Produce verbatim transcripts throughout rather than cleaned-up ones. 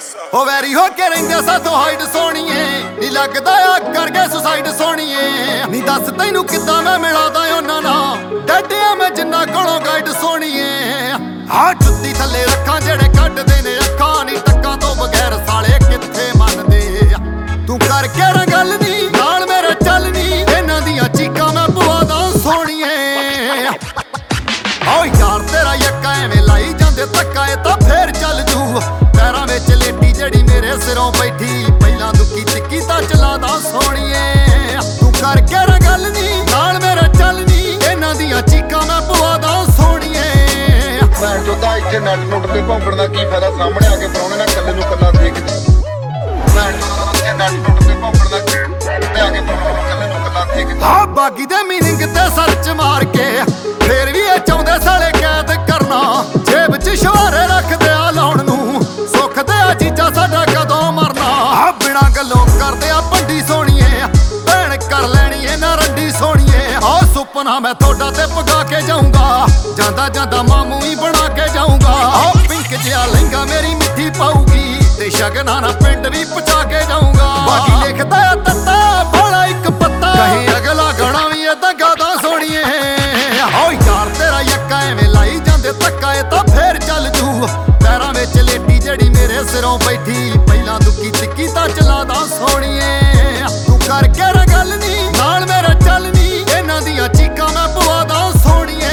ਹੋ ਵੈਰੀ ਹੋ ਕੇ ਰਹਿੰਦੇ ਸਾਥੋਂ ਹਾਈਡ ਸੋਣੀਏ ਨੀ ਲੱਗਦਾ ਆ ਕਰ ਗਏ ਸੁਸਾਈਡ ਸੋਣੀਏ ਨੀ ਦੱਸ ਤੈਨੂੰ ਕਿੱਦਾਂ ਮੈਂ ਮਿਲਾਦਾ ਉਹਨਾਂ ਨਾਲ ਡੱਡਿਆ ਮੈਂ ਜਿੰਨਾ ਕੋਲੋਂ ਗਾਈਡ ਸੋਣੀਏ ਆ ਜੁੱਤੀ ਥੱਲੇ ਰੱਖਾਂ ਜਿਹੜੇ ਕੱਢਦੇ ਨੇ ਅੱਖਾਂ ਨੀ ਟੱਕਾਂ ਤੋਂ ਬਗੈਰ ਸਾਲੇ ਕਿੱਥੇ ਮੰਨਦੇ ਤੂੰ ਕਰਕੇ ਰ ਗੱਲ ਨੀ ਨਾਲ ਮੇਰੇ ਚੱਲ ਨੀ ਇਹਨਾਂ ਦੀਆਂ ਚੀਕਾਂ ਮੈਂ ਪਵਾਦਾ ਸੋਣੀਏ ਓ ਯਾਰ ਤੇਰਾ ਯੱਕਾ ਐਵੇਂ ਲਾਈ ਜਾਂਦੇ ਧੱਕਾ ਇਹ ਤਾਂ ਫੇਰ ਚੱਲ ਜੂ ਪੈਰਾਂ ਵਿੱਚ ਲੇਟੀ ਜਿਹੜੀ ਮੇਰੇ ਸਿਰੋਂ ਬੈਠੀ ਪਹਿਲਾਂ ਦੁੱਕੀ ਟਿੱਕੀ ਤਾਂ ਚਲਾਦਾ ਸੋਣੀਏ ਤੂੰ ਕਰਕੇ ਰ ਗੱਲ ਨੀ ਨਾਲ ਮੇਰੇ ਚੱਲ ਨੀ ਇਹਨਾਂ ਦੀਆਂ ਚੀਕਾਂ ਮੈਂ ਪਵਾਦਾ ਸੋਣੀਏ ਮੈਂ ਚੋਦਾ ਇੱਥੇ ਨੱਟ ਨੁੱਟ ਤੇ ਭੌਂਕਣ ਦਾ ਕੀ ਫਾਇਦਾ ਸਾਹਮਣੇ ਆ ਕੇ ਪਰਾਉਣੇ ਨਾਲ ਕੱਲੇ ਨੂੰ ਕੱਲਾ ਦੇਖ ਮੈਂ ਚੋਦਾ ਨੱਟ ਨੁੱਟ ਤੇ ਭੌਂਕਣ ਦਾ ਕੀ ਆ ਕੇ ਪਰਾਉਣੇ ਕੱਲੇ ਨੂੰ ਕੱਲਾ ਦੇਖ ਆ ਬਾਗੀ ਦੇ ਮੀਨਿੰਗ ਤੇ ਸਰਚ ਮਾਰ ਕੇ ਫੇਰ ਵੀ ਇਹ ਚਾਹੁੰਦੇ ਸਾਲੇ ਕੈਦ ਕਰਨਾ ਜੇਬ 'ਚ ਸ਼ਵਾਰੇ ਰੱਖਦੇ ਆ ਲਾਉਣ ਨੂੰ ਸੁੱਖ ਤੇ ਆ ਚੀਜ਼ਾਂ ਸਾਡਾ ਕਦੋਂ ਮਰਨਾ ਆ ਬਿਨਾਂ ਗੱਲੋਂ ਕਰਦੇ ਆ ਭੰਡੀ ਸੋਣੀਏ ਭੈਣ ਕਰ ਲੈਣੀ ਇਹ ਨਾ ਰੰਡੀ ਸੋਣੀਏ ਆ ਸੁਪਨਾ ਮੈਂ ਤੁਹਾਡਾ ਤੇ ਪਗਾ ਕੇ ਜਾਊਂਗਾ ਜਾਂਦਾ ਜਾਂਦਾ ਮਾਮੂ ਹੀ ਬਣਾ ਕੇ ਜਾਊਂਗਾ ਆ ਪਿੰਕ ਜਿਹਾ ਲਹਿੰਗਾ ਮੇਰੀ ਮਿੱਠੀ ਪਾਊਗੀ ਤੇ ਸ਼ਗਨਾਂ ਨਾਲ ਪਿੰਡ ਵੀ ਪਹੁੰਚਾ ਕੇ ਜਾਊਂਗਾ ਬਾਕੀ ਲਿਖਦਾ ਆ ਤੱਤਾ ਬੋਲਾ ਇੱਕ ਪੱਤਾ ਕਹੀਂ ਅਗਲਾ ਗਾਣਾ ਵੀ ਏਦਾਂ ਗਾਦਾ ਸੋਣੀਏ ਓ ਯਾਰ ਤੇਰਾ ਯੱਕਾ ਐਵੇਂ ਲਾਈ ਜਾਂਦੇ ਧੱਕਾ ਇਹ ਤਾਂ ਫੇਰ ਚੱਲ ਜੂ ਪੈਰਾਂ ਵਿੱਚ ਲੇਟੀ ਜਿਹੜੀ ਮੇਰੇ ਸਿਰੋਂ ਬੈਠੀ ਪਹਿਲਾਂ ਦੁੱਕੀ ਟਿੱਕੀ ਤਾਂ ਚਲਾਦਾ ਸੋਣੀਏ ਤੂੰ ਕਰਕੇ ਰ ਗੱਲ ਨੀ ਨਾਲ ਮੇਰੇ ਚੱਲ ਨੀ ਇਹਨਾਂ ਦੀਆਂ ਚੀਕਾਂ ਮੈਂ ਪਵਾਦਾ ਸੋਣੀਏ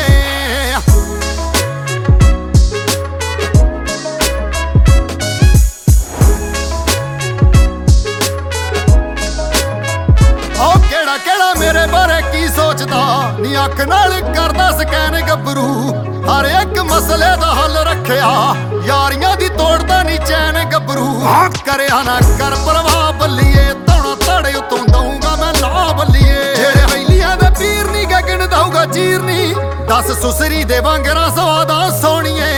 ਓ ਕਿਹੜਾ ਕਿਹੜਾ ਮੇਰੇ ਬਾਰੇ ਕੀ ਸੋਚਦਾ ਨੀ ਅੱਖ ਨਾਲ ਕਰਦਾ ਸਕੈਨ ਗੱਭਰੂ ਹਰ ਇੱਕ ਮਸਲੇ ਦਾ ਹੱਲ ਰੱਖਿਆ ਯਾਰੀਆਂ ਦੀ ਤੋੜਦਾ ਨੀ ਚੈਨ ਗੱਭਰੂ ਆ ਕਰਿਆ ਨਾ ਕਰ ਪਰਵਾਹ ਬੱਲੀਏ ਧੌਣਾ ਧੜੇ ਉਤੋਂ ਦਊਂਗਾ ਮੈਂ ਲਾ ਬੱਲੀਏ ਜਿਹੜੇ ਵੈਲੀਆਂ ਦੇ ਪੀਰ ਨੀ ਗਗਨ ਦਊਗਾ ਚੀਰ ਨੀ ਦਸ ਸੁਸਰੀ ਦੇ ਵਾਂਗਰਾ ਸਵਾਦਾ ਸੋਣੀਏ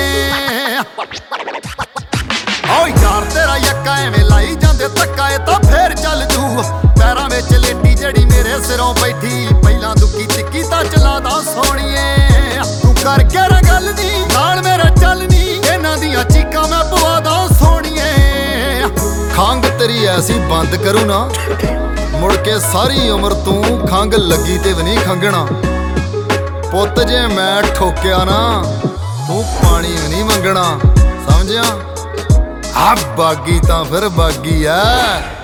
ਓ ਯਾਰ ਤੇਰਾ ਯੱਕਾ ਐਵੇਂ ਲਾਈ ਜਾਂਦੇ ਧੱਕਾ ਇਹ ਤਾਂ ਫੇਰ ਚੱਲ ਜੂ ਪੈਰਾਂ ਵਿੱਚ ਲੇਟੀ ਜਿਹੜੀ ਮੇਰੇ ਸਿਰੋਂ ਬੈਠੀ ਪਹਿਲਾਂ ਦੁੱਕੀ ਟਿੱਕੀ ਤਾਂ ਚਲਾਦਾ ਸੋਣੀਏ ਤੂੰ ਕਰਕੇ ਰ ਗੱਲ ਨੀ ਨਾਲ ਮੇਰੇ ਚੱਲ ਨੀ ਇਹਨਾਂ ਦੀਆਂ ਚੀਕਾਂ ਮੈਂ ਪਵਾਦਾ ਸੋਣੀਏ ਖੰਗ ਤੇਰੀ ਐਸੀ ਬੰਦ ਕਰੂ ਨਾ ਮੁੜ ਕੇ ਸਾਰੀ ਉਮਰ ਤੂੰ ਖੰਗ ਲੱਗੀ ਤੇ ਵੀ ਨਹੀਂ ਖੰਗਣਾ ਪੁੱਤ ਜੇ ਮੈਂ ਠੋਕਿਆ ਨਾ ਤੂੰ ਪਾਣੀ ਵੀ ਨਹੀਂ ਮੰਗਣਾ ਸਮਝਿਆ ਆ ਬਾਗੀ ਤਾਂ ਫਿਰ ਬਾਗੀ ਆ।